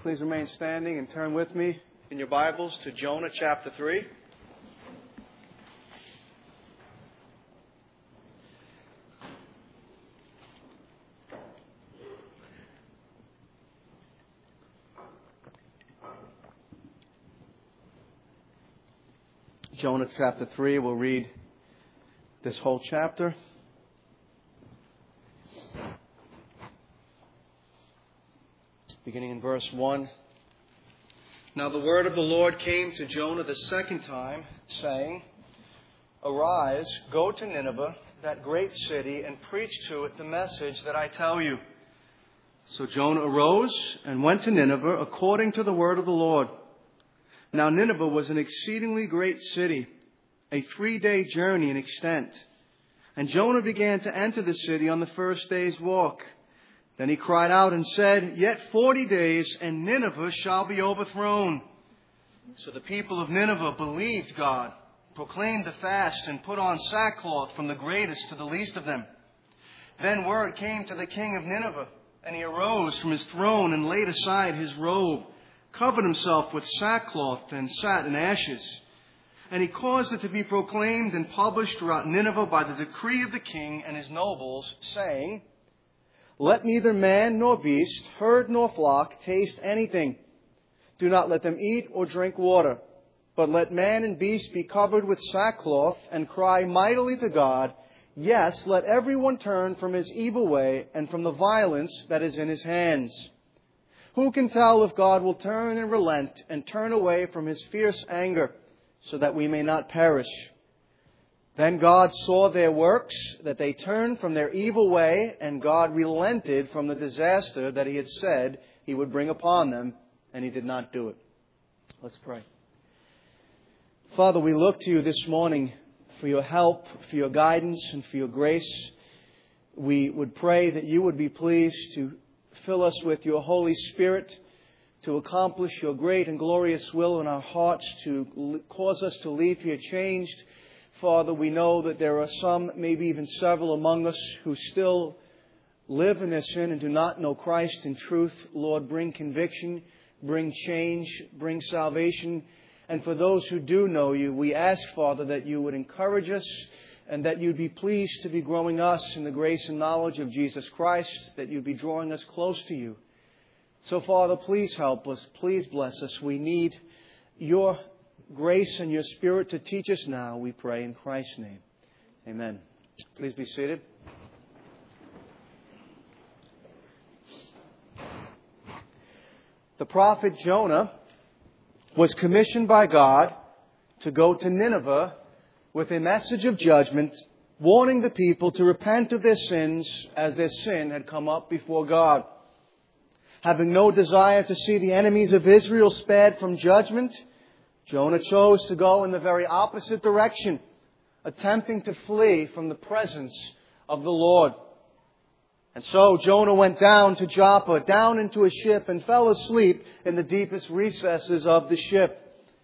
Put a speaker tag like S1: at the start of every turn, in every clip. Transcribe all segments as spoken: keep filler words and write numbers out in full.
S1: please remain standing and turn with me in your Bibles to Jonah chapter three. Jonah chapter three, we'll read this whole chapter. Beginning in verse one. Now the word of the Lord came to Jonah the second time, saying, Arise, go to Nineveh, that great city, and preach to it the message that I tell you. So Jonah arose and went to Nineveh according to the word of the Lord. Now Nineveh was an exceedingly great city, a three-day journey in extent. And Jonah began to enter the city on the first day's walk. Then he cried out and said, Yet forty days, and Nineveh shall be overthrown. So the people of Nineveh believed God, proclaimed a fast, and put on sackcloth from the greatest to the least of them. Then word came to the king of Nineveh, and he arose from his throne and laid aside his robe, covered himself with sackcloth, and sat in ashes. And he caused it to be proclaimed and published throughout Nineveh by the decree of the king and his nobles, saying, Let neither man nor beast, herd nor flock taste anything. Do not let them eat or drink water, but let man and beast be covered with sackcloth and cry mightily to God. Yes, let everyone turn from his evil way and from the violence that is in his hands. Who can tell if God will turn and relent and turn away from his fierce anger so that we may not perish? Then God saw their works, that they turned from their evil way, and God relented from the disaster that he had said he would bring upon them, and he did not do it. Let's pray. Father, we look to you this morning for your help, for your guidance, and for your grace. We would pray that you would be pleased to fill us with your Holy Spirit to accomplish your great and glorious will in our hearts, to cause us to leave here changed. Father, we know that there are some, maybe even several among us, who still live in their sin and do not know Christ in truth. Lord, bring conviction, bring change, bring salvation. And for those who do know you, we ask, Father, that you would encourage us and that you'd be pleased to be growing us in the grace and knowledge of Jesus Christ, that you'd be drawing us close to you. So, Father, please help us. Please bless us. We need your grace and your Spirit to teach us now, we pray in Christ's name. Amen. Please be seated. The prophet Jonah was commissioned by God to go to Nineveh with a message of judgment, warning the people to repent of their sins as their sin had come up before God. Having no desire to see the enemies of Israel spared from judgment, Jonah chose to go in the very opposite direction, attempting to flee from the presence of the Lord. And so Jonah went down to Joppa, down into a ship, and fell asleep in the deepest recesses of the ship.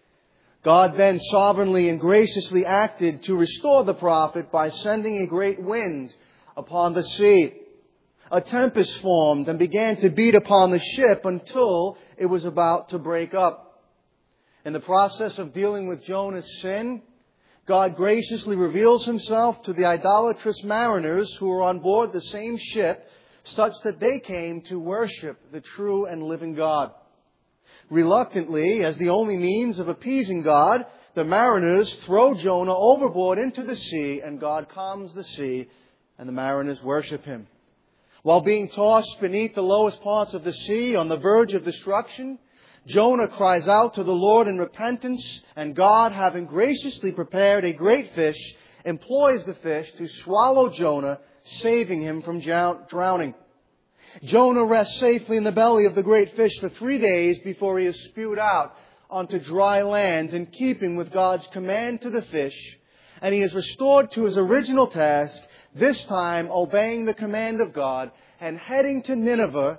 S1: God then sovereignly and graciously acted to restore the prophet by sending a great wind upon the sea. A tempest formed and began to beat upon the ship until it was about to break up. In the process of dealing with Jonah's sin, God graciously reveals himself to the idolatrous mariners who were on board the same ship, such that they came to worship the true and living God. Reluctantly, as the only means of appeasing God, the mariners throw Jonah overboard into the sea, and God calms the sea, and the mariners worship him. While being tossed beneath the lowest parts of the sea on the verge of destruction, Jonah cries out to the Lord in repentance, and God, having graciously prepared a great fish, employs the fish to swallow Jonah, saving him from drowning. Jonah rests safely in the belly of the great fish for three days before he is spewed out onto dry land, in keeping with God's command to the fish, and he is restored to his original task, this time obeying the command of God and heading to Nineveh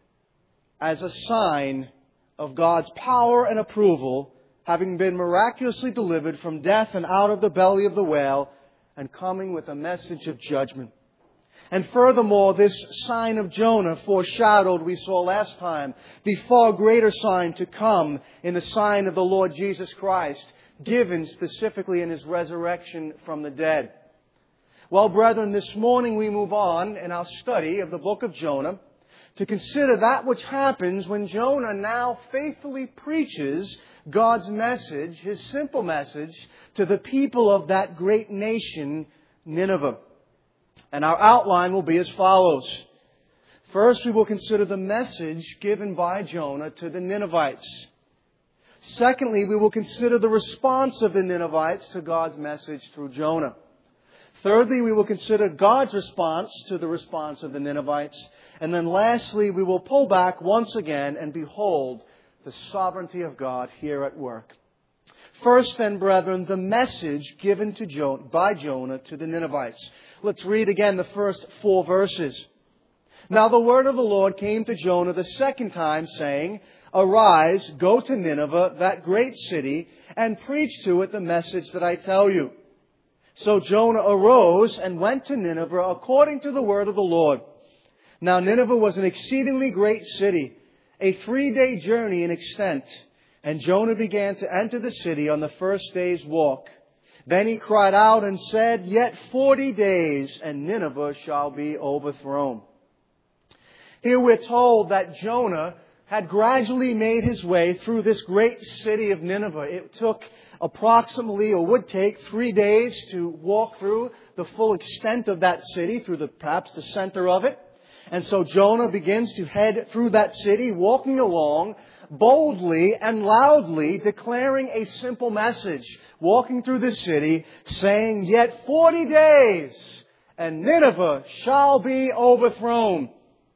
S1: as a sign of God's power and approval, having been miraculously delivered from death and out of the belly of the whale, and coming with a message of judgment. And furthermore, this sign of Jonah foreshadowed, we saw last time, the far greater sign to come in the sign of the Lord Jesus Christ, given specifically in His resurrection from the dead. Well, brethren, this morning we move on in our study of the book of Jonah to consider that which happens when Jonah now faithfully preaches God's message, His simple message, to the people of that great nation, Nineveh. And our outline will be as follows. First, we will consider the message given by Jonah to the Ninevites. Secondly, we will consider the response of the Ninevites to God's message through Jonah. Thirdly, we will consider God's response to the response of the Ninevites. And then lastly, we will pull back once again and behold the sovereignty of God here at work. First then, brethren, the message given to Jo- by Jonah to the Ninevites. Let's read again the first four verses. Now the word of the Lord came to Jonah the second time, saying, Arise, go to Nineveh, that great city, and preach to it the message that I tell you. So Jonah arose and went to Nineveh according to the word of the Lord. Now Nineveh was an exceedingly great city, a three-day journey in extent. And Jonah began to enter the city on the first day's walk. Then he cried out and said, Yet forty days, and Nineveh shall be overthrown. Here we're told that Jonah had gradually made his way through this great city of Nineveh. It took approximately, or would take, three days to walk through the full extent of that city, through the perhaps the center of it. And so Jonah begins to head through that city, walking along, boldly and loudly declaring a simple message, walking through the city, saying, Yet forty days, and Nineveh shall be overthrown.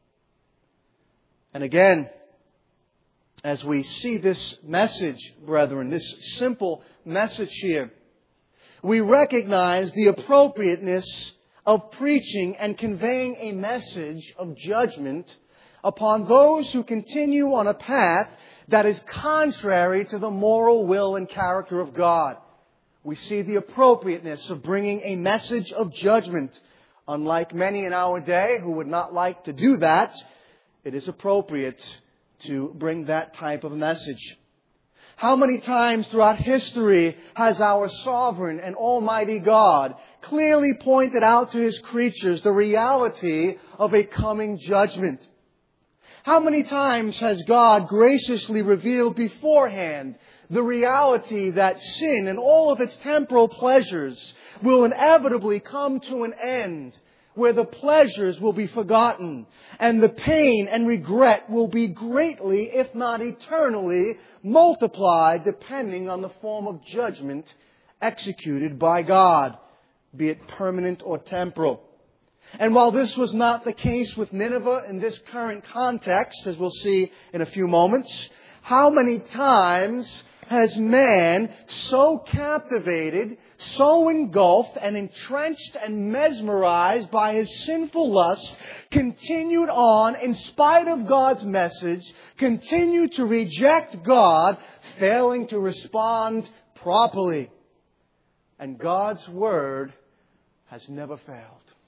S1: And again, as we see this message, brethren, this simple message here, we recognize the appropriateness of preaching and conveying a message of judgment upon those who continue on a path that is contrary to the moral will and character of God. We see the appropriateness of bringing a message of judgment. Unlike many in our day who would not like to do that, it is appropriate to bring that type of message. How many times throughout history has our sovereign and almighty God clearly pointed out to His creatures the reality of a coming judgment? How many times has God graciously revealed beforehand the reality that sin and all of its temporal pleasures will inevitably come to an end, where the pleasures will be forgotten and the pain and regret will be greatly, if not eternally, multiplied depending on the form of judgment executed by God, be it permanent or temporal. And while this was not the case with Nineveh in this current context, as we'll see in a few moments, how many times has man so captivated, so engulfed and entrenched and mesmerized by his sinful lust, continued on in spite of God's message, continued to reject God, failing to respond properly. And God's word has never failed.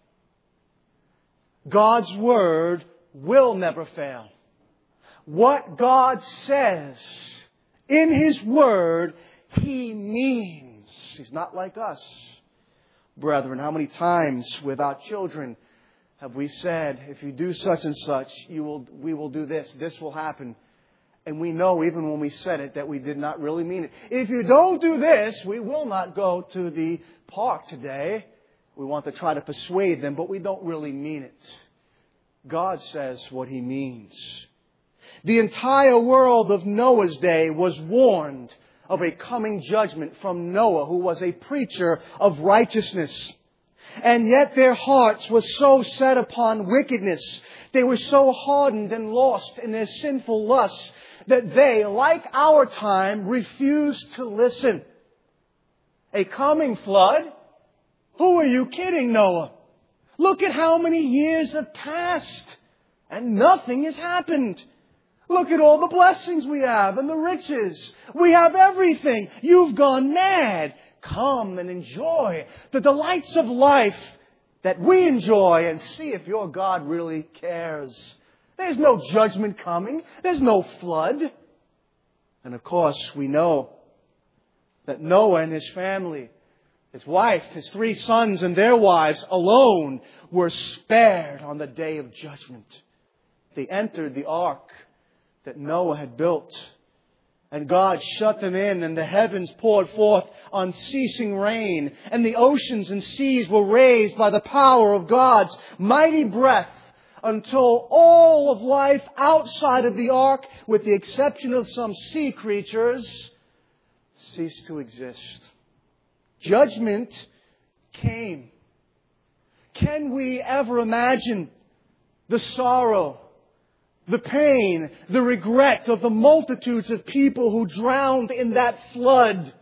S1: God's word will never fail. What God says in His word, He means. He's not like us. Brethren, how many times with our children have we said, if you do such and such, you will, we will do this, this will happen. And we know even when we said it that we did not really mean it. If you don't do this, we will not go to the park today. We want to try to persuade them, but we don't really mean it. God says what He means. The entire world of Noah's day was warned of a coming judgment from Noah, who was a preacher of righteousness. And yet their hearts were so set upon wickedness. They were so hardened and lost in their sinful lusts that they, like our time, refused to listen. A coming flood? Who are you kidding, Noah? Look at how many years have passed and nothing has happened. Look at all the blessings we have and the riches. We have everything. You've gone mad. Come and enjoy the delights of life.
S2: that we enjoy and see if your God really cares. There's no judgment coming. There's no flood. And of course, we know that Noah and his family, his wife, his three sons and their wives alone were spared on the day of judgment. They entered the ark that Noah had built. And God shut them in, and the heavens poured forth unceasing rain, and the oceans and seas were raised by the power of God's mighty breath, until all of life outside of the ark, with the exception of some sea creatures, ceased to exist. Judgment came. Can we ever imagine the sorrow, the pain, the regret of the multitudes of people who drowned in that flood?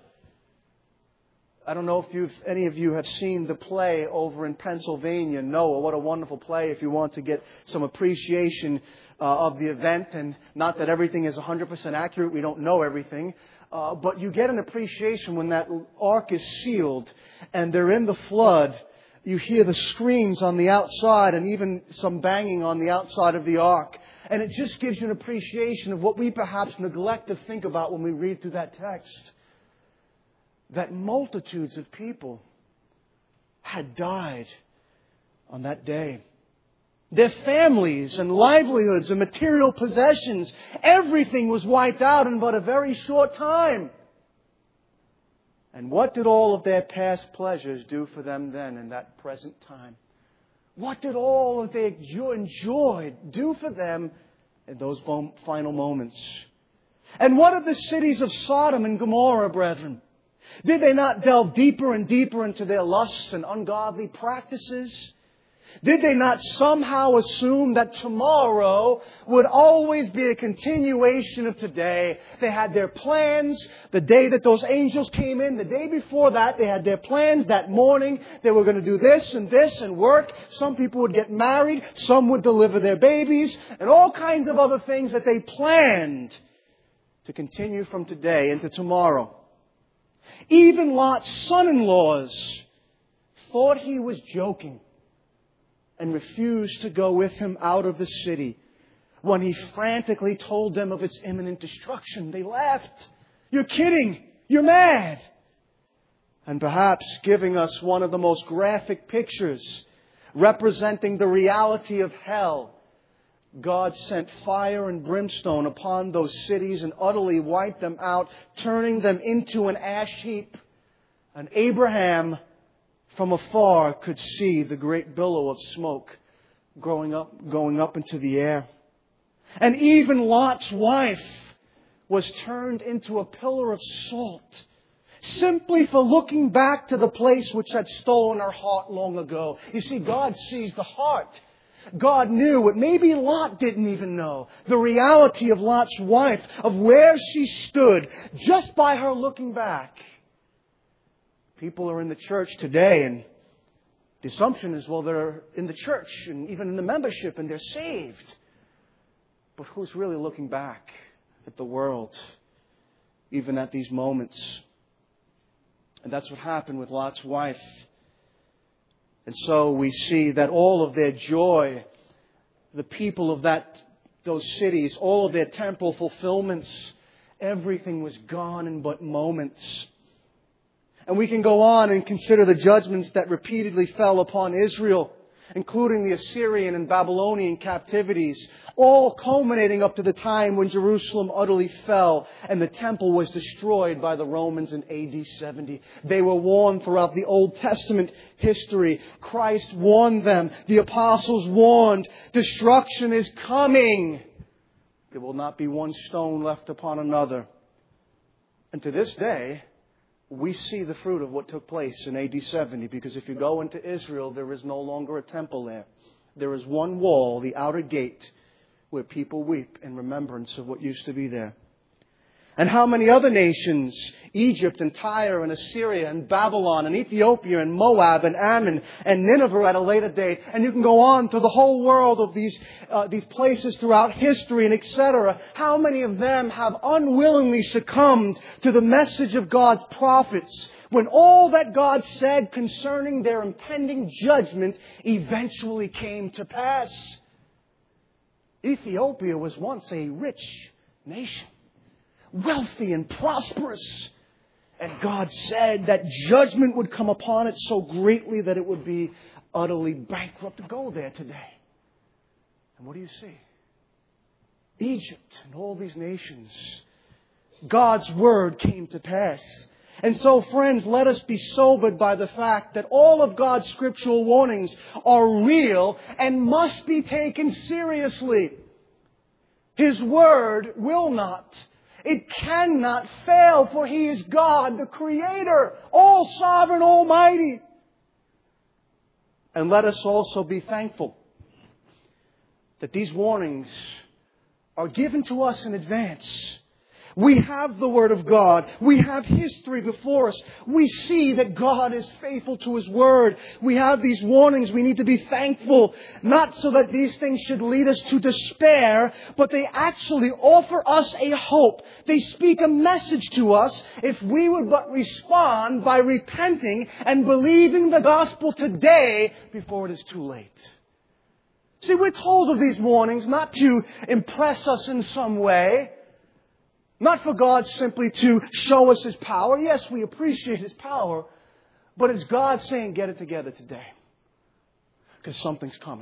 S2: I don't know if you've, any of you have seen the play over in Pennsylvania, Noah. What a wonderful play if you want to get some appreciation uh, of the event. And not that everything is one hundred percent accurate. We don't know everything. Uh, but you get an appreciation when that ark is sealed and they're in the flood. You hear the screams on the outside and even some banging on the outside of the ark. And it just gives you an appreciation of what we perhaps neglect to think about when we read through that text. That multitudes of people had died on that day. Their families and livelihoods and material possessions, everything was wiped out in but a very short time. And what did all of their past pleasures do for them then in that present time? What did all of they enjoyed do for them in those final moments? And what of the cities of Sodom and Gomorrah, brethren? Did they not delve deeper and deeper into their lusts and ungodly practices? Did they not somehow assume that tomorrow would always be a continuation of today? They had their plans the day that those angels came in. The day before that, they had their plans that morning. They were going to do this and this and work. Some people would get married. Some would deliver their babies. And all kinds of other things that they planned to continue from today into tomorrow. Even Lot's son-in-laws thought he was joking and refused to go with him out of the city. When he frantically told them of its imminent destruction, they laughed. You're kidding. You're mad. And perhaps giving us one of the most graphic pictures representing the reality of hell, God sent fire and brimstone upon those cities and utterly wiped them out, turning them into an ash heap. And Abraham from afar could see the great billow of smoke growing up, going up into the air. And even Lot's wife was turned into a pillar of salt, simply for looking back to the place which had stolen her heart long ago. You see, God sees the heart. God knew what maybe Lot didn't even know. The reality of Lot's wife, of where she stood, just by her looking back. People are in the church today, and the assumption is, well, they're in the church and even in the membership and they're saved. But who's really looking back at the world, even at these moments? And that's what happened with Lot's wife. And so we see that all of their joy, the people of that those cities, all of their temporal fulfillments, everything was gone in but moments. And we can go on and consider the judgments that repeatedly fell upon Israel, including the Assyrian and Babylonian captivities, all culminating up to the time when Jerusalem utterly fell and the temple was destroyed by the Romans in A D seventy. They were warned throughout the Old Testament history. Christ warned them. The apostles warned. Destruction is coming. There will not be one stone left upon another. And to this day, we see the fruit of what took place in A D seventy, because if you go into Israel, there is no longer a temple there. There is one wall, the outer gate, where people weep in remembrance of what used to be there. And how many other nations, Egypt and Tyre and Assyria and Babylon and Ethiopia and Moab and Ammon and Nineveh at a later date. And you can go on through the whole world of these, uh, these places throughout history and et cetera. How many of them have unwillingly succumbed to the message of God's prophets when all that God said concerning their impending judgment eventually came to pass? Ethiopia was once a rich nation, wealthy and prosperous. And God said that judgment would come upon it so greatly that it would be utterly bankrupt. Go there today. And what do you see? Egypt and all these nations. God's word came to pass. And so, friends, let us be sobered by the fact that all of God's scriptural warnings are real and must be taken seriously. His word will not, it cannot fail, for He is God, the Creator, all sovereign, almighty. And let us also be thankful that these warnings are given to us in advance. We have the Word of God. We have history before us. We see that God is faithful to His Word. We have these warnings. We need to be thankful, not so that these things should lead us to despair, but they actually offer us a hope. They speak a message to us if we would but respond by repenting and believing the gospel today before it is too late. See, we're told of these warnings not to impress us in some way, not for God simply to show us His power. Yes, we appreciate His power. But it's God saying, get it together today. Because something's coming.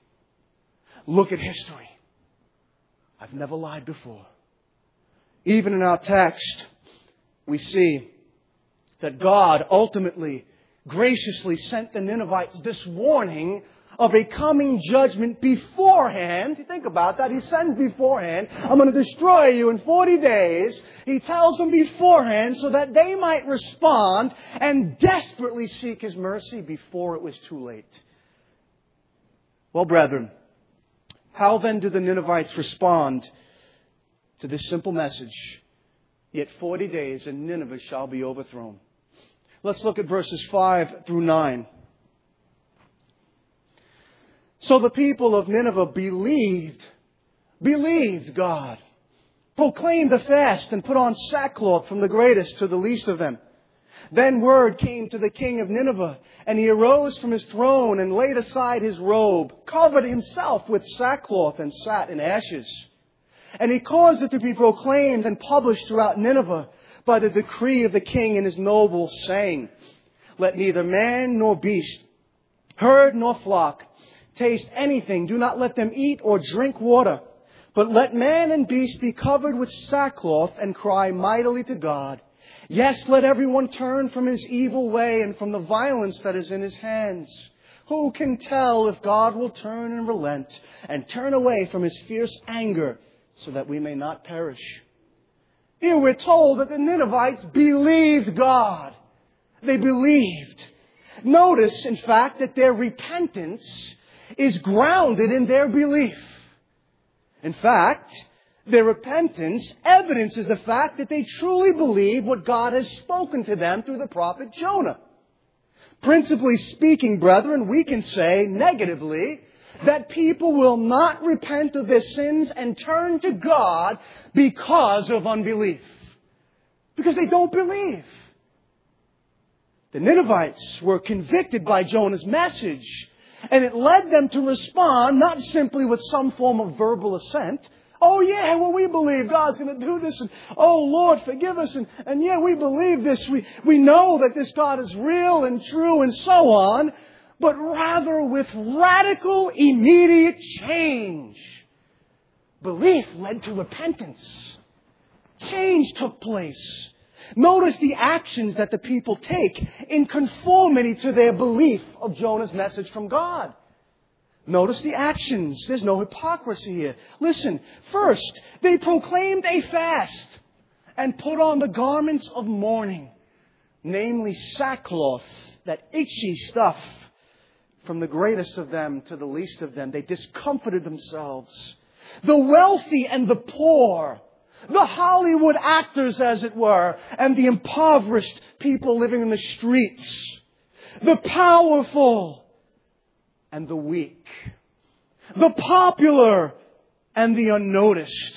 S2: Look at history. I've never lied before. Even in our text, we see that God ultimately, graciously sent the Ninevites this warning of a coming judgment beforehand. Think about that. He sends beforehand, I'm going to destroy you in forty days. He tells them beforehand so that they might respond and desperately seek His mercy before it was too late. Well, brethren, how then do the Ninevites respond to this simple message? Yet forty days and Nineveh shall be overthrown. Let's look at verses five through nine. So the people of Nineveh believed, believed God, proclaimed a fast and put on sackcloth from the greatest to the least of them. Then word came to the king of Nineveh, and he arose from his throne and laid aside his robe, covered himself with sackcloth and sat in ashes. And he caused it to be proclaimed and published throughout Nineveh by the decree of the king and his nobles, saying, let neither man nor beast, herd nor flock, taste anything. Do not let them eat or drink water. But let man and beast be covered with sackcloth and cry mightily to God. Yes, let everyone turn from his evil way and from the violence that is in his hands. Who can tell if God will turn and relent and turn away from His fierce anger so that we may not perish? Here we're told that the Ninevites believed God. They believed. Notice, in fact, that their repentance is grounded in their belief. In fact, their repentance evidences the fact that they truly believe what God has spoken to them through the prophet Jonah. Principally speaking, brethren, we can say negatively that people will not repent of their sins and turn to God because of unbelief. Because they don't believe. The Ninevites were convicted by Jonah's message. And it led them to respond not simply with some form of verbal assent. Oh yeah, well we believe God's going to do this. And oh Lord, forgive us. And, and yeah, we believe this. We, we know that this God is real and true and so on. But rather with radical, immediate change. Belief led to repentance. Change took place. Notice the actions that the people take in conformity to their belief of Jonah's message from God. Notice the actions. There's no hypocrisy here. Listen, first, they proclaimed a fast and put on the garments of mourning, namely sackcloth, that itchy stuff, from the greatest of them to the least of them. They discomfited themselves. The wealthy and the poor, the Hollywood actors, as it were, and the impoverished people living in the streets, the powerful and the weak, the popular and the unnoticed,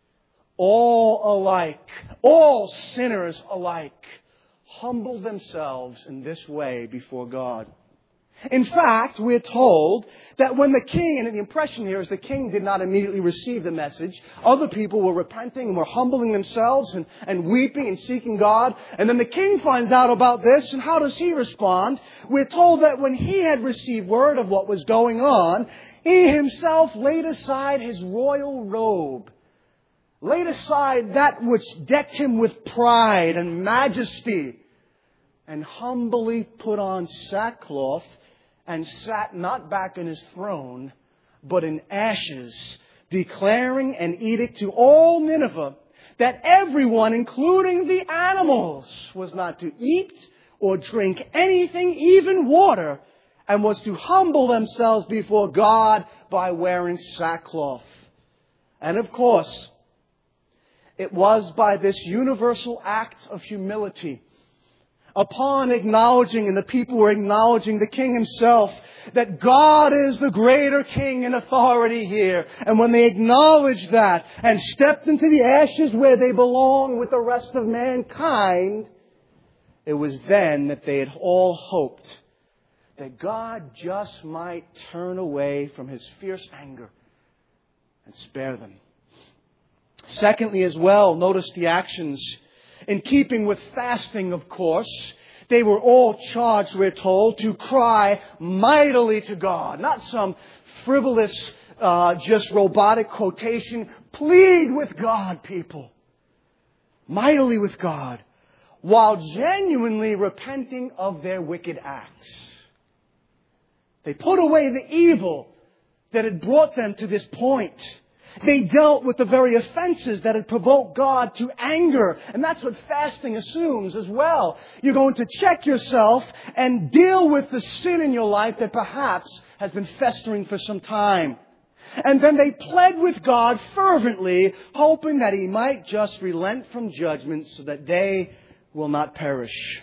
S2: all alike, all sinners alike, humble themselves in this way before God. In fact, we're told that when the king, and the impression here is the king did not immediately receive the message, other people were repenting and were humbling themselves and, and weeping and seeking God. And then the king finds out about this, and how does he respond? We're told that when he had received word of what was going on, he himself laid aside his royal robe, laid aside that which decked him with pride and majesty, and humbly put on sackcloth and sat not back in his throne, but in ashes, declaring an edict to all Nineveh that everyone, including the animals, was not to eat or drink anything, even water, and was to humble themselves before God by wearing sackcloth. And of course, it was by this universal act of humility, upon acknowledging, and the people were acknowledging the king himself, that God is the greater king in authority here. And when they acknowledged that and stepped into the ashes where they belong with the rest of mankind, it was then that they had all hoped that God just might turn away from his fierce anger and spare them. Secondly, as well, notice the actions. In keeping with fasting, of course, they were all charged, we're told, to cry mightily to God. Not some frivolous, uh, just robotic quotation. Plead with God, people. Mightily with God. While genuinely repenting of their wicked acts. They put away the evil that had brought them to this point. They dealt with the very offenses that had provoked God to anger. And that's what fasting assumes as well. You're going to check yourself and deal with the sin in your life that perhaps has been festering for some time. And then they pled with God fervently, hoping that He might just relent from judgment so that they will not perish.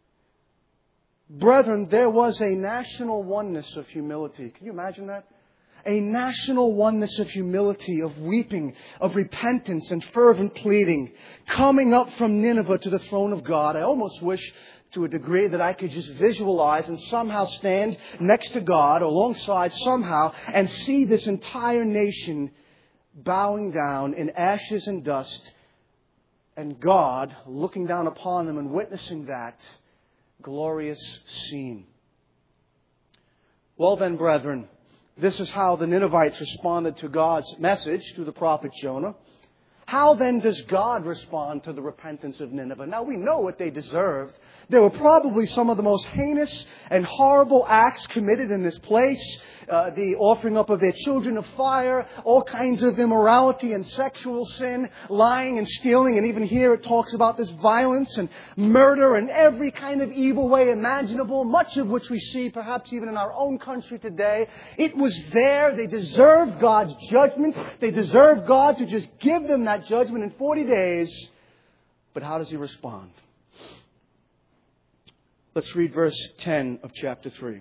S2: Brethren, there was a national oneness of humility. Can you imagine that? A national oneness of humility, of weeping, of repentance and fervent pleading, coming up from Nineveh to the throne of God. I almost wish to a degree that I could just visualize and somehow stand next to God, alongside somehow, and see this entire nation bowing down in ashes and dust, and God looking down upon them and witnessing that glorious scene. Well then, brethren, this is how the Ninevites responded to God's message through the prophet Jonah. How then does God respond to the repentance of Nineveh? Now we know what they deserved. There were probably some of the most heinous and horrible acts committed in this place. Uh, the offering up of their children of fire, all kinds of immorality and sexual sin, lying and stealing. And even here it talks about this violence and murder and every kind of evil way imaginable, much of which we see perhaps even in our own country today. It was there. They deserved God's judgment. They deserved God to just give them that judgment in forty days. But how does He respond? Let's read verse ten of chapter three.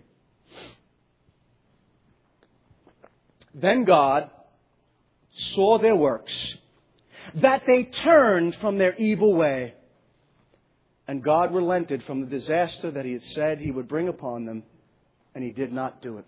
S2: Then God saw their works, that they turned from their evil way, and God relented from the disaster that He had said He would bring upon them, and He did not do it.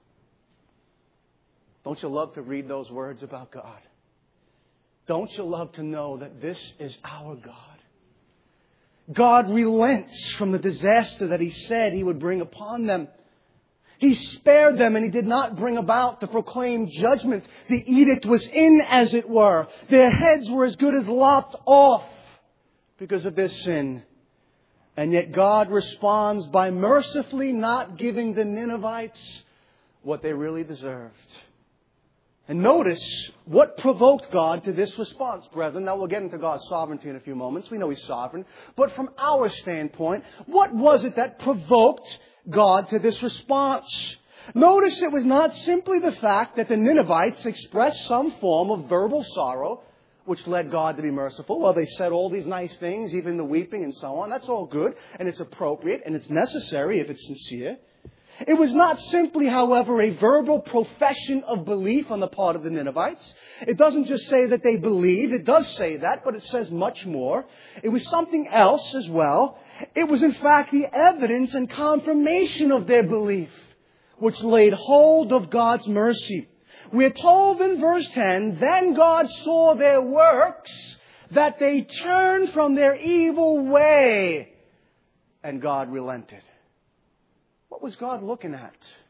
S2: Don't you love to read those words about God? Don't you love to know that this is our God? God relents from the disaster that He said He would bring upon them. He spared them, and He did not bring about the proclaimed judgment. The edict was in, as it were. Their heads were as good as lopped off because of their sin. And yet God responds by mercifully not giving the Ninevites what they really deserved. And notice what provoked God to this response, brethren. Now we'll get into God's sovereignty in a few moments. We know He's sovereign. But from our standpoint, what was it that provoked God to this response? Notice it was not simply the fact that the Ninevites expressed some form of verbal sorrow which led God to be merciful. Well, they said all these nice things, even the weeping and so on. That's all good, and it's appropriate, and it's necessary if it's sincere. It was not simply, however, a verbal profession of belief on the part of the Ninevites. It doesn't just say that they believed. It does say that, but it says much more. It was something else as well. It was, in fact, the evidence and confirmation of their belief, which laid hold of God's mercy. We're told in verse ten, then God saw their works, that they turned from their evil way, and God relented. What was God looking at?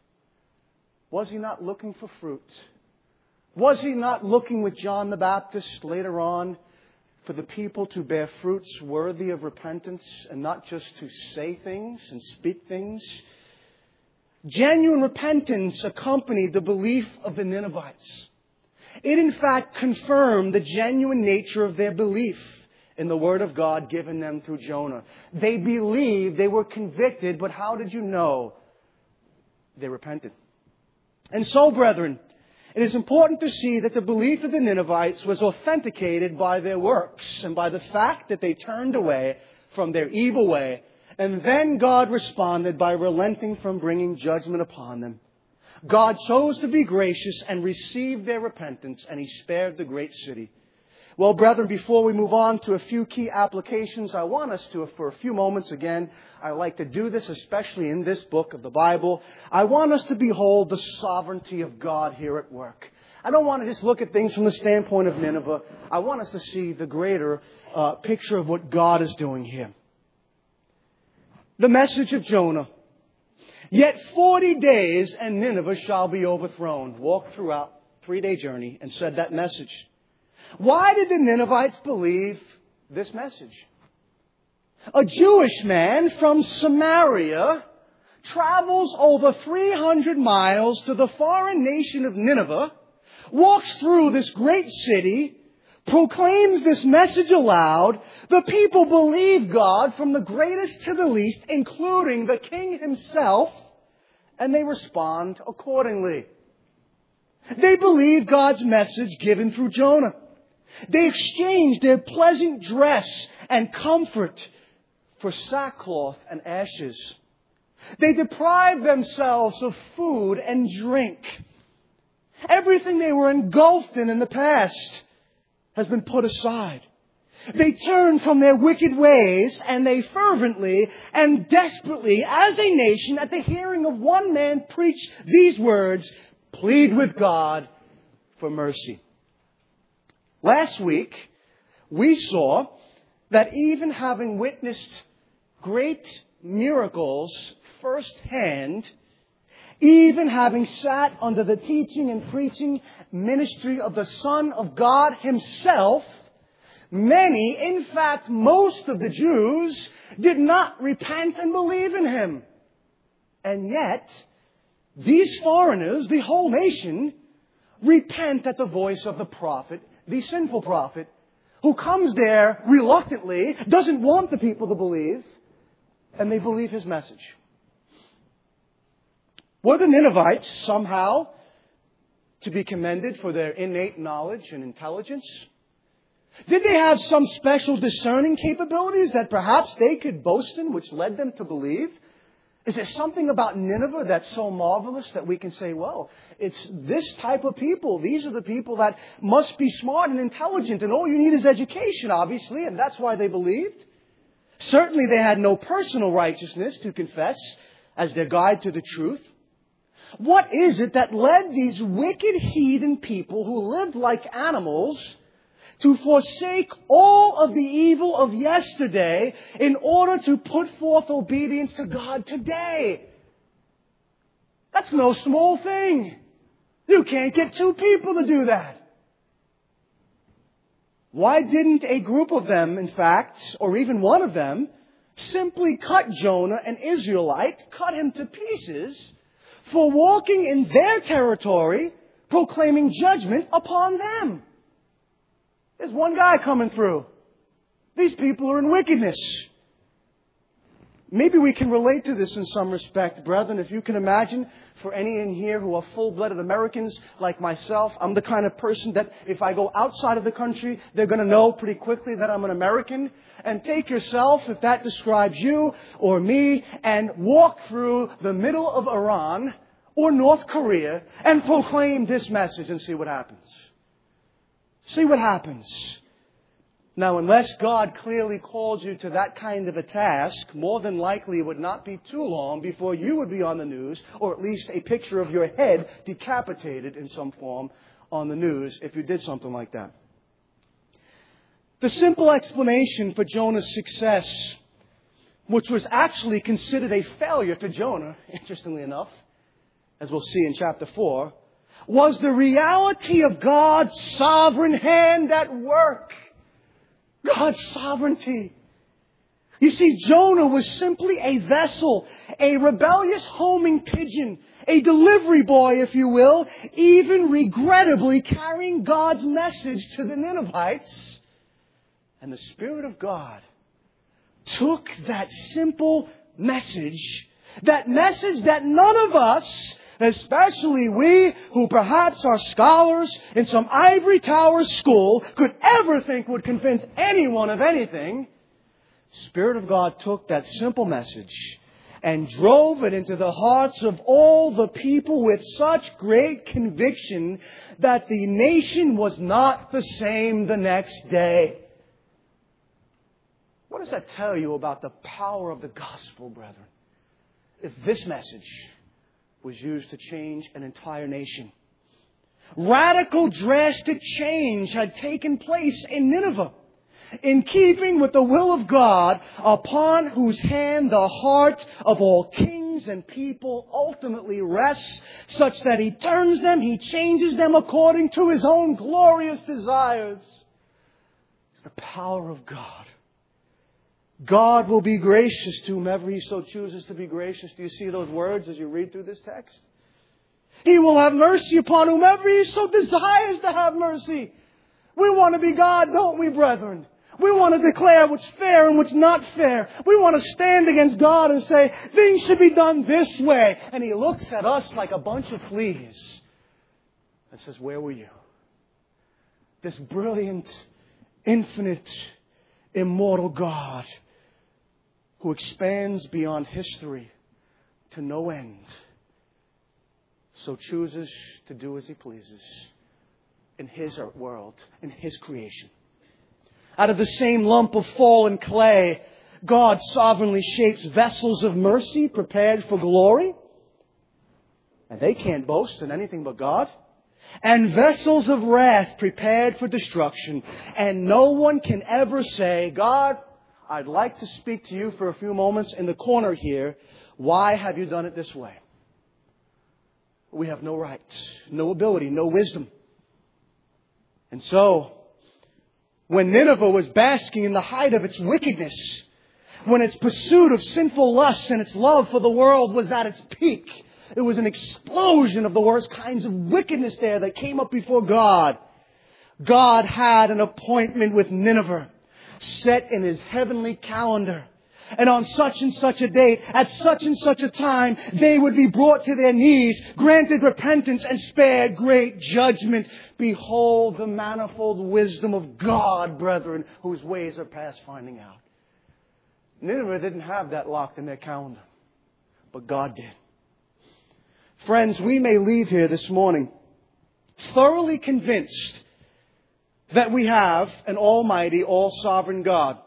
S2: Was He not looking for fruit? Was He not looking with John the Baptist later on for the people to bear fruits worthy of repentance and not just to say things and speak things? Genuine repentance accompanied the belief of the Ninevites. It in fact confirmed the genuine nature of their belief in the Word of God given them through Jonah. They believed, they were convicted, but how did you know? They repented. And so, brethren, it is important to see that the belief of the Ninevites was authenticated by their works and by the fact that they turned away from their evil way. And then God responded by relenting from bringing judgment upon them. God chose to be gracious and received their repentance, and He spared the great city. Well, brethren, before we move on to a few key applications, I want us to, for a few moments again, I like to do this, especially in this book of the Bible. I want us to behold the sovereignty of God here at work. I don't want to just look at things from the standpoint of Nineveh. I want us to see the greater uh, picture of what God is doing here. The message of Jonah. Yet forty days and Nineveh shall be overthrown. Walked throughout three-day journey and said that message. Why did the Ninevites believe this message? A Jewish man from Samaria travels over three hundred miles to the foreign nation of Nineveh, walks through this great city, proclaims this message aloud. The people believe God from the greatest to the least, including the king himself, and they respond accordingly. They believe God's message given through Jonah. They exchange their pleasant dress and comfort for sackcloth and ashes. They deprive themselves of food and drink. Everything they were engulfed in in the past has been put aside. They turn from their wicked ways, and they fervently and desperately, as a nation, at the hearing of one man preach these words, plead with God for mercy. Last week, we saw that even having witnessed great miracles firsthand, even having sat under the teaching and preaching ministry of the Son of God Himself, many, in fact most of the Jews, did not repent and believe in Him. And yet, these foreigners, the whole nation, repent at the voice of the prophet, the sinful prophet, who comes there reluctantly, doesn't want the people to believe, and they believe his message. Were the Ninevites somehow to be commended for their innate knowledge and intelligence? Did they have some special discerning capabilities that perhaps they could boast in, which led them to believe? Is there something about Nineveh that's so marvelous that we can say, well, it's this type of people. These are the people that must be smart and intelligent, and all you need is education, obviously, and that's why they believed. Certainly they had no personal righteousness to confess as their guide to the truth. What is it that led these wicked heathen people who lived like animals to forsake all of the evil of yesterday in order to put forth obedience to God today? That's no small thing. You can't get two people to do that. Why didn't a group of them, in fact, or even one of them, simply cut Jonah, an Israelite, cut him to pieces for walking in their territory, proclaiming judgment upon them? There's one guy coming through. These people are in wickedness. Maybe we can relate to this in some respect, brethren. If you can imagine, for any in here who are full-blooded Americans like myself, I'm the kind of person that if I go outside of the country, they're going to know pretty quickly that I'm an American. And take yourself, if that describes you or me, and walk through the middle of Iran or North Korea and proclaim this message and see what happens. See what happens. Now, unless God clearly calls you to that kind of a task, more than likely it would not be too long before you would be on the news, or at least a picture of your head decapitated in some form on the news if you did something like that. The simple explanation for Jonah's success, which was actually considered a failure to Jonah, interestingly enough, as we'll see in chapter four, was the reality of God's sovereign hand at work. God's sovereignty. You see, Jonah was simply a vessel, a rebellious homing pigeon, a delivery boy, if you will, even regrettably carrying God's message to the Ninevites. And the Spirit of God took that simple message, that message that none of us, especially we who perhaps are scholars in some ivory tower school, could ever think would convince anyone of anything. Spirit of God took that simple message and drove it into the hearts of all the people with such great conviction that the nation was not the same the next day. What does that tell you about the power of the gospel, brethren? If this message was used to change an entire nation. Radical, drastic change had taken place in Nineveh, in keeping with the will of God, upon whose hand the heart of all kings and people ultimately rests, such that He turns them, He changes them according to His own glorious desires. It's the power of God. God will be gracious to whomever He so chooses to be gracious. Do you see those words as you read through this text? He will have mercy upon whomever He so desires to have mercy. We want to be God, don't we, brethren? We want to declare what's fair and what's not fair. We want to stand against God and say, things should be done this way. And He looks at us like a bunch of fleas and says, where were you? This brilliant, infinite, immortal God who expands beyond history to no end, so chooses to do as He pleases in His world, in His creation. Out of the same lump of fallen clay, God sovereignly shapes vessels of mercy prepared for glory. And they can't boast in anything but God. And vessels of wrath prepared for destruction. And no one can ever say, God, I'd like to speak to you for a few moments in the corner here. Why have you done it this way? We have no right, no ability, no wisdom. And so, when Nineveh was basking in the height of its wickedness, when its pursuit of sinful lusts and its love for the world was at its peak, it was an explosion of the worst kinds of wickedness there that came up before God. God had an appointment with Nineveh set in His heavenly calendar. And on such and such a date, at such and such a time, they would be brought to their knees, granted repentance, and spared great judgment. Behold the manifold wisdom of God, brethren, whose ways are past finding out. Nineveh didn't have that locked in their calendar, but God did. Friends, we may leave here this morning thoroughly convinced that we have an almighty, all-sovereign God.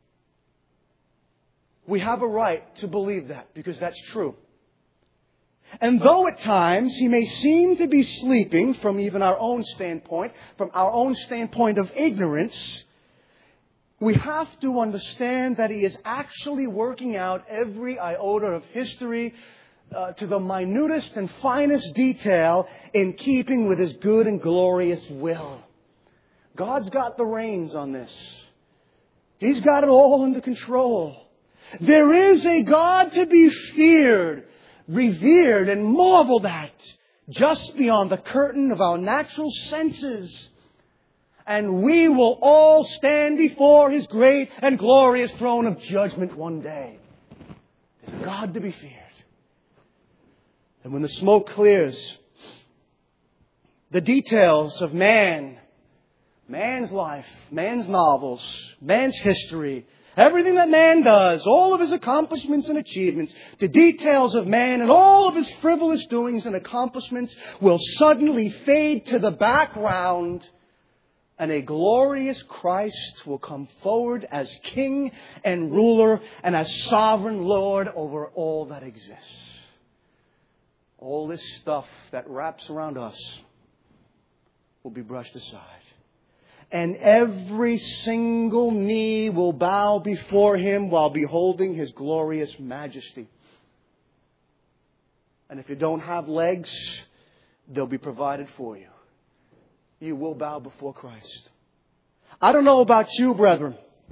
S2: We have a right to believe that because that's true. And though at times He may seem to be sleeping from even our own standpoint, from our own standpoint of ignorance, we have to understand that He is actually working out every iota of history uh, to the minutest and finest detail in keeping with His good and glorious will. God's got the reins on this. He's got it all under control. There is a God to be feared, revered, and marveled at just beyond the curtain of our natural senses. And we will all stand before His great and glorious throne of judgment one day. God to be feared. And when the smoke clears, the details of man, man's life, man's novels, man's history, everything that man does, all of his accomplishments and achievements, the details of man and all of his frivolous doings and accomplishments will suddenly fade to the background, and a glorious Christ will come forward as King and ruler and as sovereign Lord over all that exists. All this stuff that wraps around us will be brushed aside. And every single knee will bow before Him while beholding His glorious majesty. And if you don't have legs, they'll be provided for you. You will bow before Christ. I don't know about you, brethren,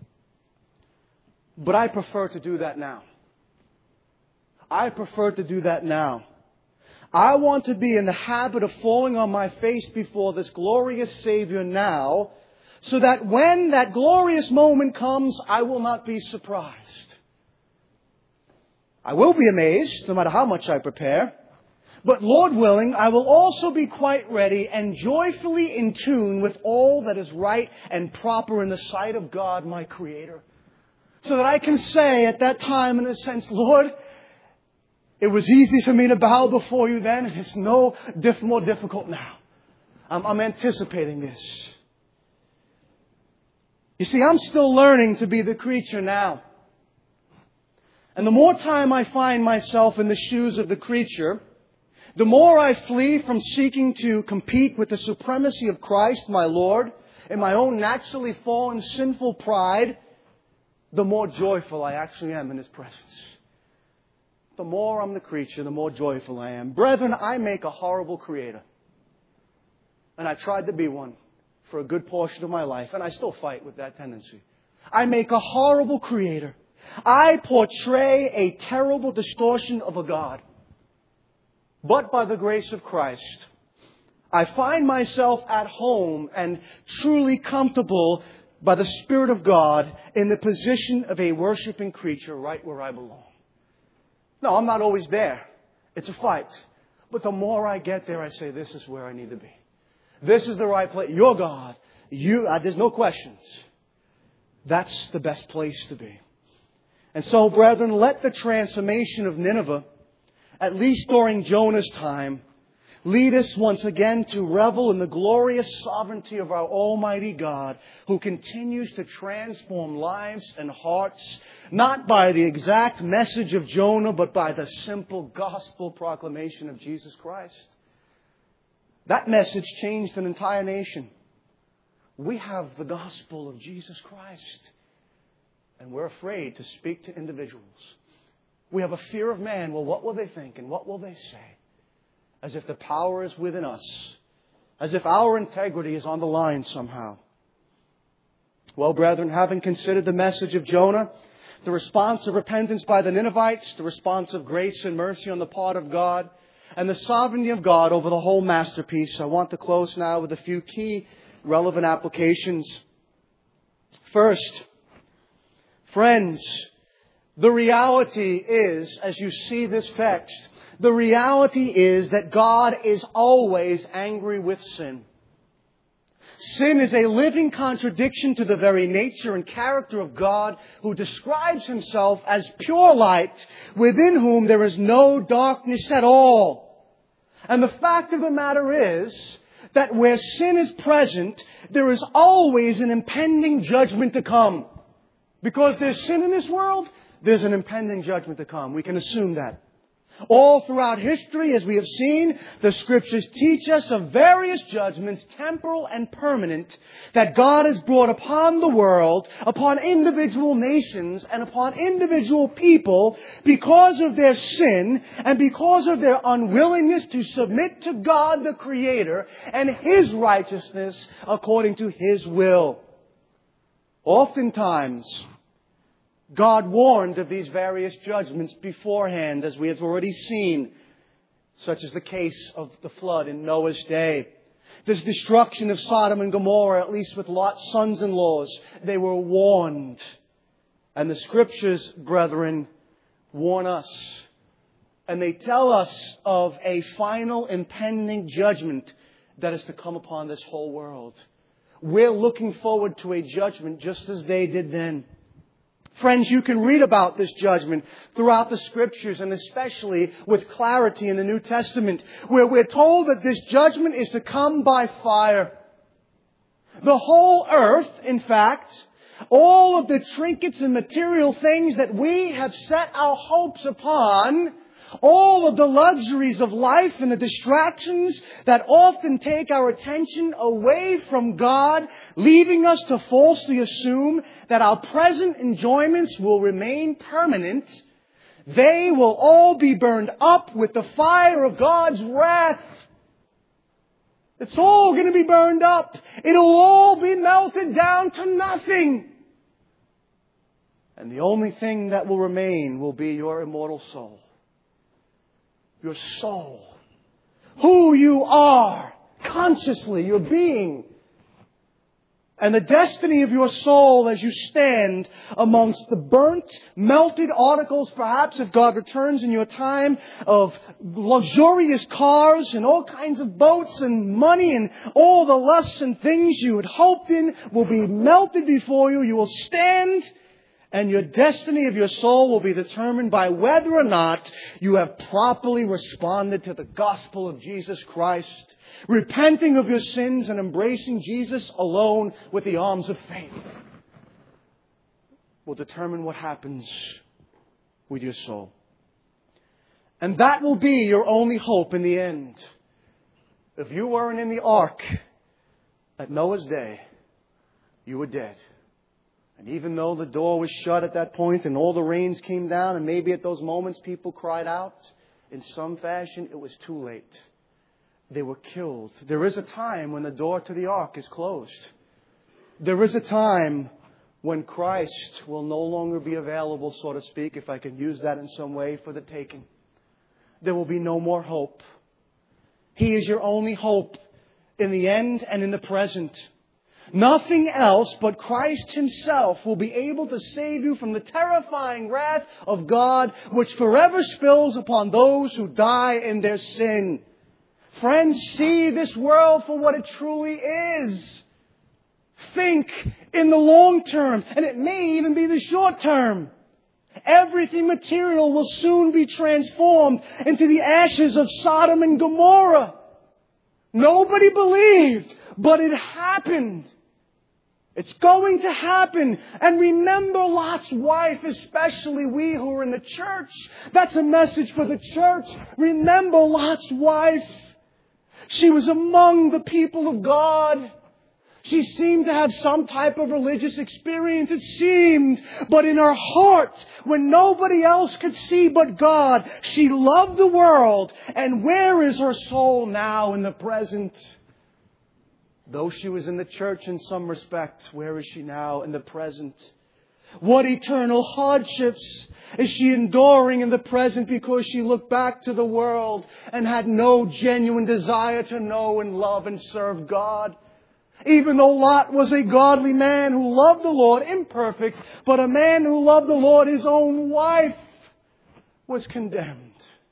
S2: but I prefer to do that now. I prefer to do that now. I want to be in the habit of falling on my face before this glorious Savior now, so that when that glorious moment comes, I will not be surprised. I will be amazed, no matter how much I prepare. But Lord willing, I will also be quite ready and joyfully in tune with all that is right and proper in the sight of God, my Creator. So that I can say at that time, in a sense, Lord, it was easy for me to bow before you then, and it's no diff- more difficult now. I'm, I'm anticipating this. You see, I'm still learning to be the creature now. And the more time I find myself in the shoes of the creature, the more I flee from seeking to compete with the supremacy of Christ, my Lord, in my own naturally fallen sinful pride, the more joyful I actually am in His presence. The more I'm the creature, the more joyful I am. Brethren, I make a horrible creator. And I tried to be one for a good portion of my life, and I still fight with that tendency. I make a horrible creator. I portray a terrible distortion of a God. But by the grace of Christ, I find myself at home and truly comfortable by the Spirit of God in the position of a worshiping creature right where I belong. No, I'm not always there. It's a fight. But the more I get there, I say, this is where I need to be. This is the right place. You're God. You, uh, there's no questions. That's the best place to be. And so, brethren, let the transformation of Nineveh, at least during Jonah's time, lead us once again to revel in the glorious sovereignty of our Almighty God, who continues to transform lives and hearts, not by the exact message of Jonah, but by the simple gospel proclamation of Jesus Christ. That message changed an entire nation. We have the gospel of Jesus Christ, and we're afraid to speak to individuals. We have a fear of man. Well, what will they think and what will they say? As if the power is within us. As if our integrity is on the line somehow. Well, brethren, having considered the message of Jonah, the response of repentance by the Ninevites, the response of grace and mercy on the part of God, and the sovereignty of God over the whole masterpiece, I want to close now with a few key relevant applications. First, friends, the reality is, as you see this text, the reality is that God is always angry with sin. Sin is a living contradiction to the very nature and character of God, who describes Himself as pure light, within whom there is no darkness at all. And the fact of the matter is that where sin is present, there is always an impending judgment to come. Because there's sin in this world, there's an impending judgment to come. We can assume that. All throughout history, as we have seen, the Scriptures teach us of various judgments, temporal and permanent, that God has brought upon the world, upon individual nations, and upon individual people because of their sin and because of their unwillingness to submit to God the Creator and His righteousness according to His will. Oftentimes, God warned of these various judgments beforehand, as we have already seen, such as the case of the flood in Noah's day. This destruction of Sodom and Gomorrah, at least with Lot's sons-in-laws, they were warned. And the Scriptures, brethren, warn us. And they tell us of a final impending judgment that is to come upon this whole world. We're looking forward to a judgment just as they did then. Friends, you can read about this judgment throughout the Scriptures, and especially with clarity in the New Testament, where we're told that this judgment is to come by fire. The whole earth, in fact, all of the trinkets and material things that we have set our hopes upon, all of the luxuries of life and the distractions that often take our attention away from God, leaving us to falsely assume that our present enjoyments will remain permanent, they will all be burned up with the fire of God's wrath. It's all going to be burned up. It'll all be melted down to nothing. And the only thing that will remain will be your immortal soul. Your soul. Who you are. Consciously, your being. And the destiny of your soul as you stand amongst the burnt, melted articles, perhaps if God returns in your time, of luxurious cars and all kinds of boats and money and all the lusts and things you had hoped in will be melted before you. You will stand, and your destiny of your soul will be determined by whether or not you have properly responded to the gospel of Jesus Christ, repenting of your sins and embracing Jesus alone with the arms of faith. Will determine what happens with your soul. And that will be your only hope in the end. If you weren't in the ark at Noah's day, you were dead. And even though the door was shut at that point and all the rains came down and maybe at those moments people cried out, in some fashion it was too late. They were killed. There is a time when the door to the ark is closed. There is a time when Christ will no longer be available, so to speak, if I can use that in some way, for the taking. There will be no more hope. He is your only hope in the end and in the present. Nothing else but Christ Himself will be able to save you from the terrifying wrath of God, which forever spills upon those who die in their sin. Friends, see this world for what it truly is. Think in the long term, and it may even be the short term. Everything material will soon be transformed into the ashes of Sodom and Gomorrah. Nobody believed, but it happened. It's going to happen. And remember Lot's wife, especially we who are in the church. That's a message for the church. Remember Lot's wife. She was among the people of God. She seemed to have some type of religious experience, it seemed. But in her heart, when nobody else could see but God, she loved the world. And where is her soul now in the present? Though she was in the church in some respects, where is she now in the present? What eternal hardships is she enduring in the present because she looked back to the world and had no genuine desire to know and love and serve God? Even though Lot was a godly man who loved the Lord, imperfect, but a man who loved the Lord, his own wife was condemned.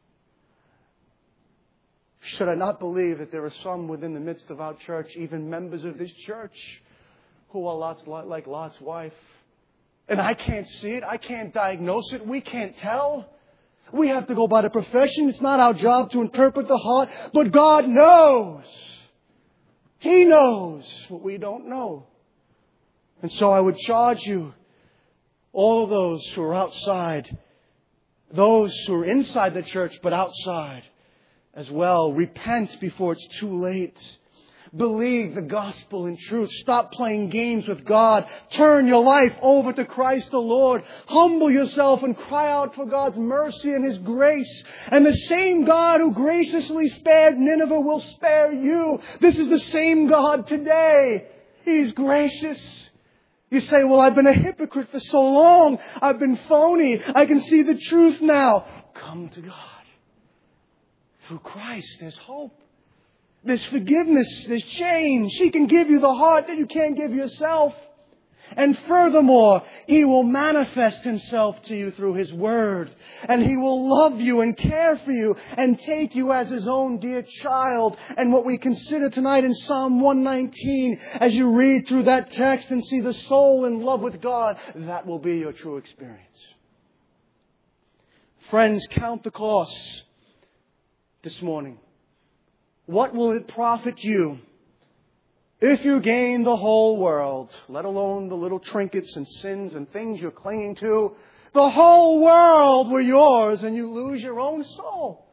S2: Should I not believe that there are some within the midst of our church, even members of this church, who are Lot's, like Lot's wife? And I can't see it. I can't diagnose it. We can't tell. We have to go by the profession. It's not our job to interpret the heart. But God knows. He knows what we don't know. And so I would charge you, all of those who are outside, those who are inside the church but outside as well, repent before it's too late. Believe the gospel in truth. Stop playing games with God. Turn your life over to Christ the Lord. Humble yourself and cry out for God's mercy and His grace. And the same God who graciously spared Nineveh will spare you. This is the same God today. He's gracious. You say, well, I've been a hypocrite for so long. I've been phony. I can see the truth now. Come to God. Through Christ, there's hope. There's forgiveness. There's change. He can give you the heart that you can't give yourself. And furthermore, He will manifest Himself to you through His Word. And He will love you and care for you and take you as His own dear child. And what we consider tonight in Psalm one nineteen, as you read through that text and see the soul in love with God, that will be your true experience. Friends, count the cost this morning. What will it profit you if you gain the whole world, let alone the little trinkets and sins and things you're clinging to? The whole world were yours and you lose your own soul.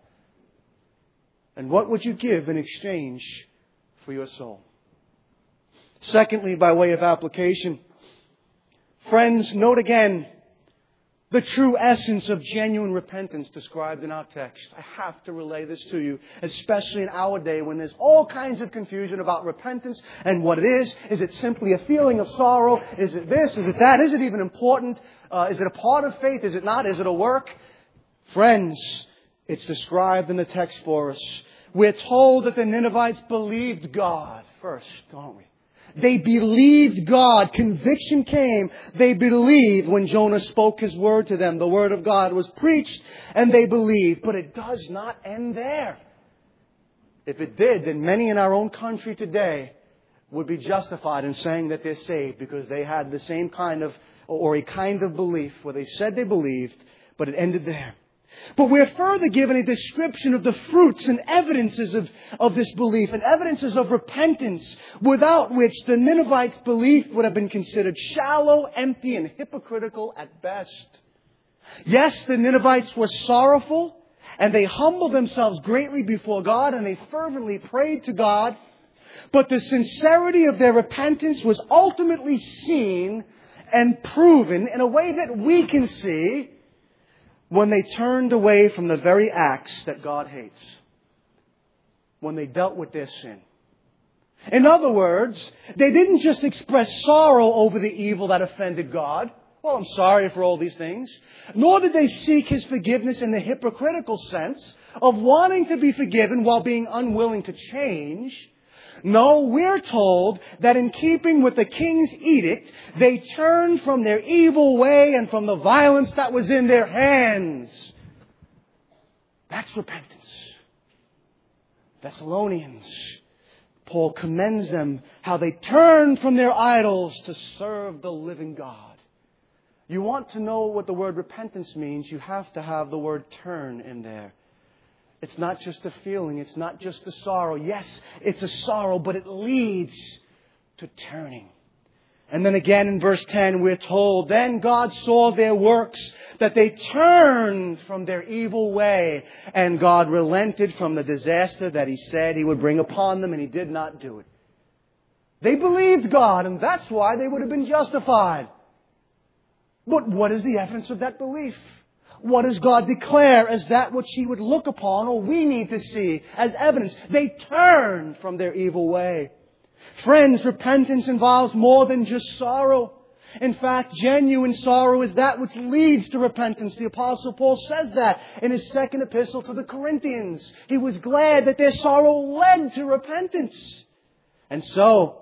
S2: And what would you give in exchange for your soul? Secondly, by way of application, friends, note again the true essence of genuine repentance described in our text. I have to relay this to you, especially in our day when there's all kinds of confusion about repentance and what it is. Is it simply a feeling of sorrow? Is it this? Is it that? Is it even important? Uh, is it a part of faith? Is it not? Is it a work? Friends, it's described in the text for us. We're told that the Ninevites believed God first, don't we? They believed God. Conviction came. They believed when Jonah spoke his word to them. The word of God was preached and they believed. But it does not end there. If it did, then many in our own country today would be justified in saying that they're saved because they had the same kind of, or a kind of belief where they said they believed, but it ended there. But we're further given a description of the fruits and evidences of, of this belief and evidences of repentance, without which the Ninevites' belief would have been considered shallow, empty, and hypocritical at best. Yes, the Ninevites were sorrowful, and they humbled themselves greatly before God, and they fervently prayed to God. But the sincerity of their repentance was ultimately seen and proven in a way that we can see when they turned away from the very acts that God hates. When they dealt with their sin. In other words, they didn't just express sorrow over the evil that offended God. Well, I'm sorry for all these things. Nor did they seek His forgiveness in the hypocritical sense of wanting to be forgiven while being unwilling to change. No, we're told that in keeping with the king's edict, they turned from their evil way and from the violence that was in their hands. That's repentance. Thessalonians, Paul commends them how they turned from their idols to serve the living God. You want to know what the word repentance means, you have to have the word turn in there. It's not just a feeling. It's not just the sorrow. Yes, it's a sorrow, but it leads to turning. And then again in verse ten, we're told, then God saw their works, that they turned from their evil way, and God relented from the disaster that He said He would bring upon them, and He did not do it. They believed God, and that's why they would have been justified. But what is the evidence of that belief? What does God declare as that which He would look upon, or we need to see as evidence? They turned from their evil way. Friends, repentance involves more than just sorrow. In fact, genuine sorrow is that which leads to repentance. The Apostle Paul says that in his second epistle to the Corinthians. He was glad that their sorrow led to repentance. And so,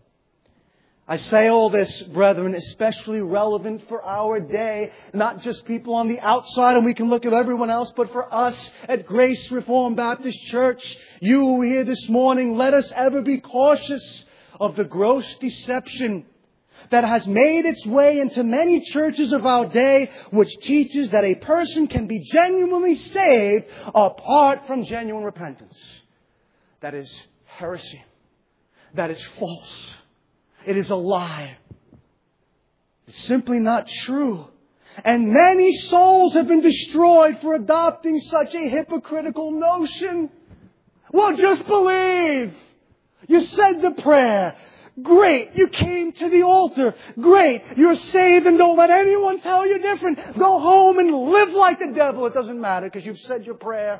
S2: I say all this, brethren, especially relevant for our day. Not just people on the outside, and we can look at everyone else, but for us at Grace Reformed Baptist Church. You who are here this morning, let us ever be cautious of the gross deception that has made its way into many churches of our day, which teaches that a person can be genuinely saved apart from genuine repentance. That is heresy. That is false. It is a lie. It's simply not true. And many souls have been destroyed for adopting such a hypocritical notion. Well, just believe. You said the prayer. Great. You came to the altar. Great. You're saved and don't let anyone tell you different. Go home and live like the devil. It doesn't matter because you've said your prayer.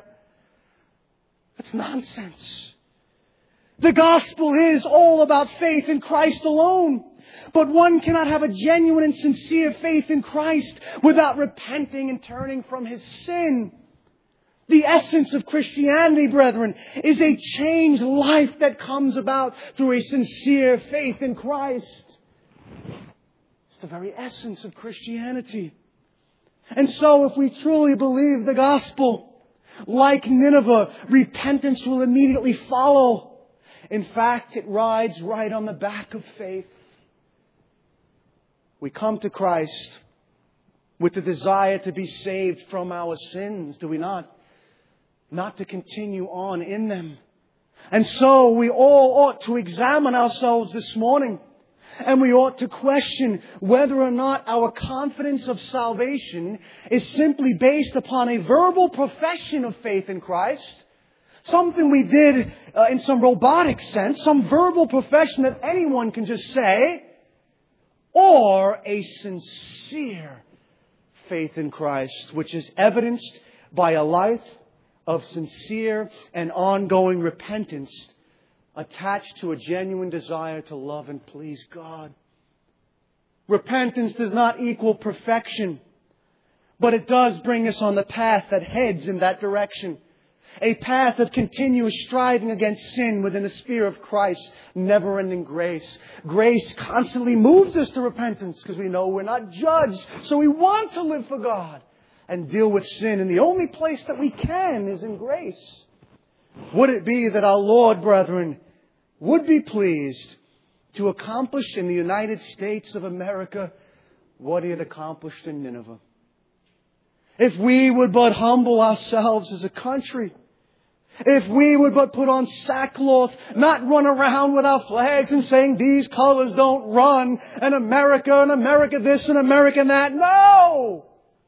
S2: It's nonsense. The gospel is all about faith in Christ alone. But one cannot have a genuine and sincere faith in Christ without repenting and turning from his sin. The essence of Christianity, brethren, is a changed life that comes about through a sincere faith in Christ. It's the very essence of Christianity. And so if we truly believe the gospel, like Nineveh, repentance will immediately follow. In fact, it rides right on the back of faith. We come to Christ with the desire to be saved from our sins, do we not? Not to continue on in them. And so we all ought to examine ourselves this morning. And we ought to question whether or not our confidence of salvation is simply based upon a verbal profession of faith in Christ. Something we did uh, in some robotic sense, some verbal profession that anyone can just say. Or a sincere faith in Christ, which is evidenced by a life of sincere and ongoing repentance attached to a genuine desire to love and please God. Repentance does not equal perfection, but it does bring us on the path that heads in that direction. A path of continuous striving against sin within the sphere of Christ's never-ending grace. Grace constantly moves us to repentance because we know we're not judged. So we want to live for God and deal with sin. And the only place that we can is in grace. Would it be that our Lord, brethren, would be pleased to accomplish in the United States of America what He had accomplished in Nineveh? If we would but humble ourselves as a country, if we would but put on sackcloth, not run around with our flags and saying these colors don't run, and America and America this and America that. No!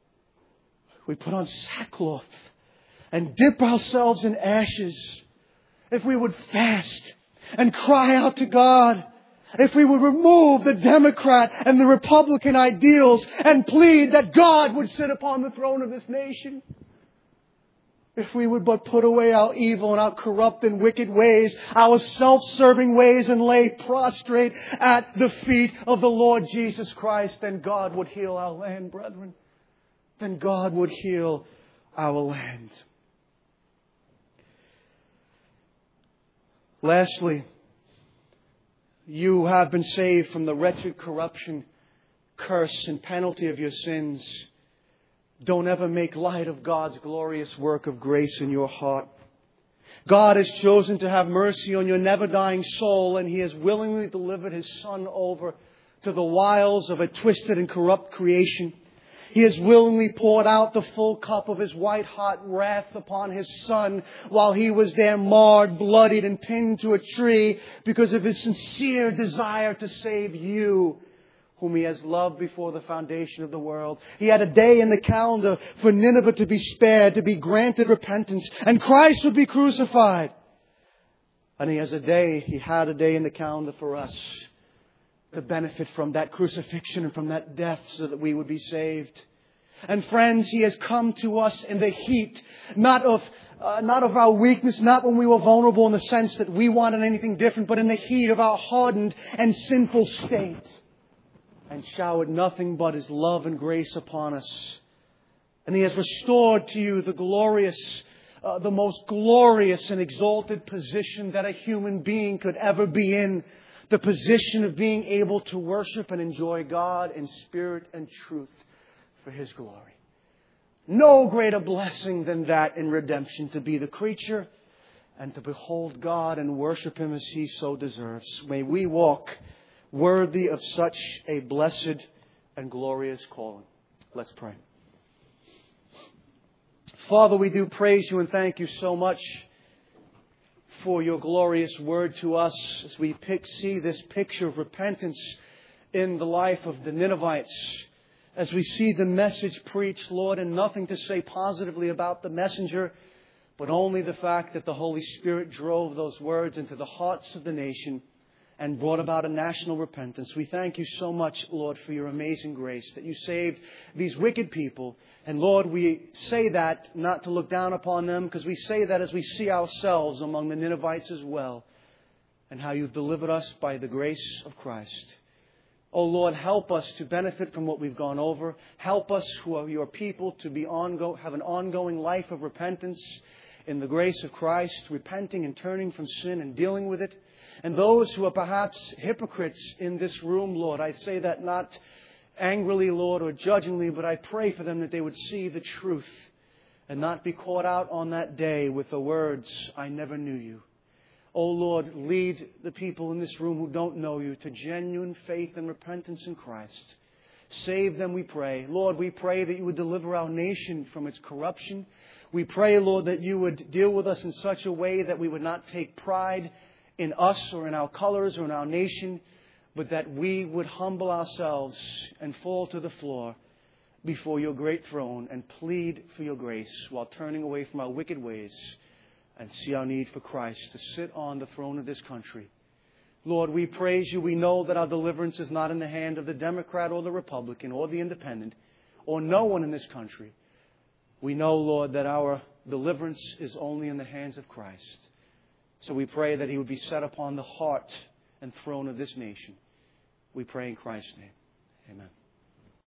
S2: We put on sackcloth and dip ourselves in ashes. If we would fast and cry out to God, if we would remove the Democrat and the Republican ideals and plead that God would sit upon the throne of this nation. If we would but put away our evil and our corrupt and wicked ways, our self-serving ways, and lay prostrate at the feet of the Lord Jesus Christ, then God would heal our land, brethren. Then God would heal our land. Lastly, you have been saved from the wretched corruption, curse, and penalty of your sins. Don't ever make light of God's glorious work of grace in your heart. God has chosen to have mercy on your never-dying soul, and He has willingly delivered His Son over to the wiles of a twisted and corrupt creation. He has willingly poured out the full cup of His white-hot wrath upon His Son while He was there marred, bloodied, and pinned to a tree because of His sincere desire to save you, whom He has loved before the foundation of the world. He had a day in the calendar for Nineveh to be spared, to be granted repentance, and Christ would be crucified. And He has a day, He had a day in the calendar for us to benefit from that crucifixion and from that death so that we would be saved. And friends, He has come to us in the heat, not of uh, not of our weakness, not when we were vulnerable in the sense that we wanted anything different, but in the heat of our hardened and sinful state, and showered nothing but His love and grace upon us. And He has restored to you the glorious, uh, the most glorious and exalted position that a human being could ever be in. The position of being able to worship and enjoy God in spirit and truth for His glory. No greater blessing than that in redemption, to be the creature and to behold God and worship Him as He so deserves. May we walk worthy of such a blessed and glorious calling. Let's pray. Father, we do praise You and thank You so much for Your glorious word to us as we pick, see this picture of repentance in the life of the Ninevites. As we see the message preached, Lord, and nothing to say positively about the messenger, but only the fact that the Holy Spirit drove those words into the hearts of the nation and brought about a national repentance. We thank You so much, Lord, for Your amazing grace, that You saved these wicked people. And Lord, we say that not to look down upon them, because we say that as we see ourselves among the Ninevites as well, and how You've delivered us by the grace of Christ. Oh Lord, help us to benefit from what we've gone over. Help us who are Your people to be ongo- have an ongoing life of repentance in the grace of Christ, repenting and turning from sin and dealing with it. And those who are perhaps hypocrites in this room, Lord, I say that not angrily, Lord, or judgingly, but I pray for them that they would see the truth and not be caught out on that day with the words, I never knew you. Oh, Lord, lead the people in this room who don't know you to genuine faith and repentance in Christ. Save them, we pray. Lord, we pray that you would deliver our nation from its corruption. We pray, Lord, that you would deal with us in such a way that we would not take pride in us or in our colors or in our nation, but that we would humble ourselves and fall to the floor before your great throne and plead for your grace while turning away from our wicked ways and see our need for Christ to sit on the throne of this country. Lord, we praise you. We know that our deliverance is not in the hand of the Democrat or the Republican or the Independent or no one in this country. We know, Lord, that our deliverance is only in the hands of Christ. So we pray that he would be set upon the heart and throne of this nation. We pray in Christ's name. Amen.